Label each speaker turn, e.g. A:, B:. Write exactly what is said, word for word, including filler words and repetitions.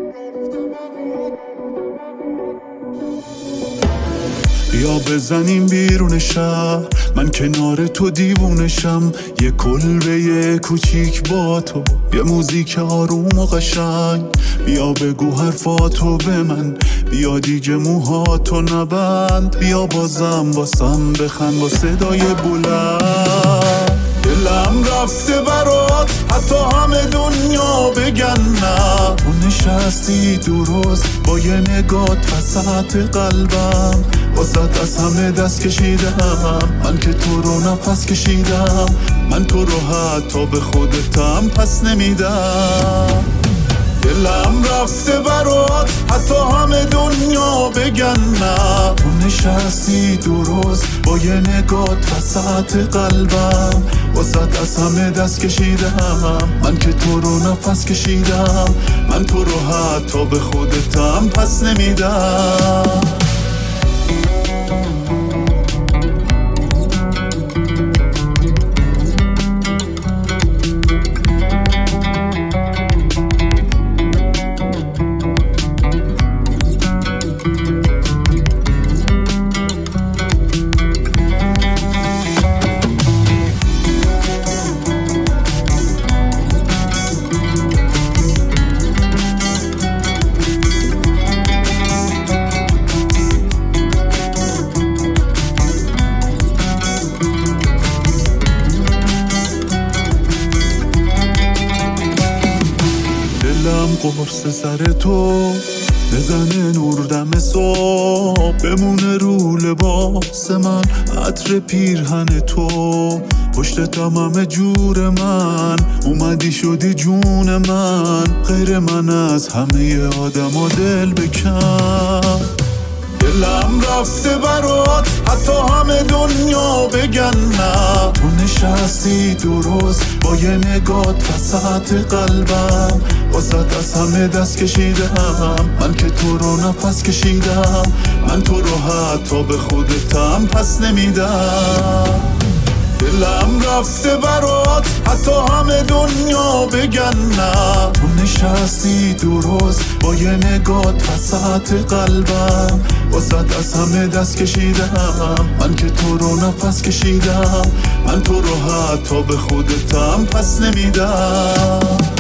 A: بیا بزنیم بیرون شهر، من کنار تو دیوونشم. یه کلبه کوچیک با تو، یه موزیک آروم و قشنگ. بیا بگو حرفاتو به من، بیا دیگه موهاتو نبند. بیا بازم واسم بخند با صدای بلند. دلم رفته برات حتی همه دنیا بگن نه. تو نشستی دو روز با یه نگات وسط قلبم. واسط از همه دست کشیدم، من که تو رو نفس کشیدم. من تو رو حتی به خودتم پس نمیدم. دلم رفته برات حتی همه دنیا بگن نه. تو نشستی دو روز با یه نگات وسط قلبم. واسط از همه دست کشیدم، من که تو رو نفس کشیدم. من تو رو حتی به خودتم پس نمیدم. دلم قرص سر تو بزنه نور دم صبح. بمونه رو لباس من عطر پیرهن تو. پشت تمام جور من اومدی شدی جون من. غیر من از همه آدم ها دل بکن. دلم رفته برات حتی همه دنیا بگن نه. تو نشستی دو روز با یه نگات وسط قلبم. واسط از همه دست کشیدم، من که تو رو نفس کشیدم. من تو رو حتی به خودتم پس نمیدم. دلم رفته برات حتی همه دنیا بگن نه. تو نشستی دو روز با یه نگات وسط قلبم. واسط از همه دست کشیدم، من که تو رو نفس کشیدم. من تو رو حتی به خودتم پس نمیدم.